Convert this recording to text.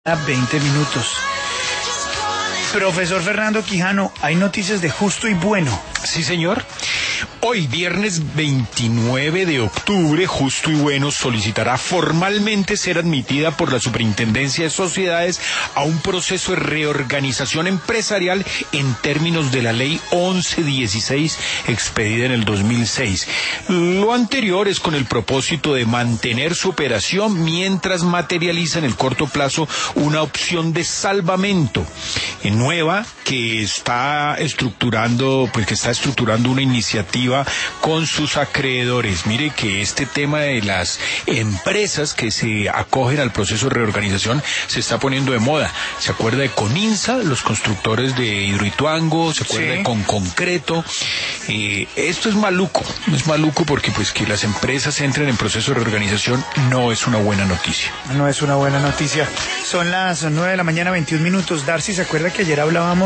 20 minutos. Profesor Fernando Quijano, hay noticias de Justo y Bueno. Sí, señor. Hoy, viernes 29 de octubre, Justo y Bueno solicitará formalmente ser admitida por la Superintendencia de Sociedades a un proceso de reorganización empresarial en términos de la Ley 1116, expedida en el 2006. Lo anterior es con el propósito de mantener su operación mientras materializa en el corto plazo una opción de salvamento nueva que está estructurando una iniciativa con sus acreedores. Mire que este tema de las empresas que se acogen al proceso de reorganización se está poniendo de moda. ¿Se acuerda de Coninsa, los constructores de Hidroituango? ¿Se acuerda de Conconcreto? Esto es maluco porque pues que las empresas entren en proceso de reorganización no es una buena noticia. No es una buena noticia. Son las 9 de la mañana, 21 minutos. Darcy, ¿se acuerda que ayer hablábamos